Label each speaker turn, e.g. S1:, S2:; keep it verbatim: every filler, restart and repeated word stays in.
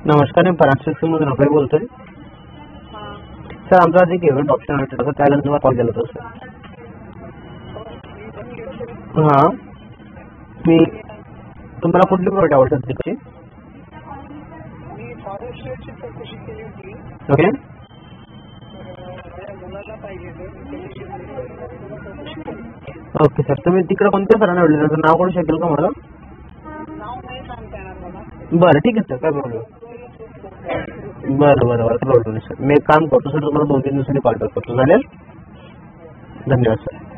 S1: नमस्कार, मी पराग मधून अभय बोलतोय. सर, आमचा आज एक इव्हेंट ऑप्शन आहे, तर त्याला तुम्हाला कॉल केला होता सर. हां, मी तुम्हाला कुठली प्रोडक्ट आवडतात त्याची? ओके. ओके सर, तुम्ही तिकडे कोणत्या सरांना भेटले, त्याचं नाव कळू शकेल का मला? बरं, ठीक आहे सर, काय प्रॉब्लेम. बरं बरं बरं, प्रॉब्लेम नाही सर. मी एक काम करतो सर, तुम्हाला दोन तीन दिवसांनी कॉल बॅक करतो. चालेल? धन्यवाद सर.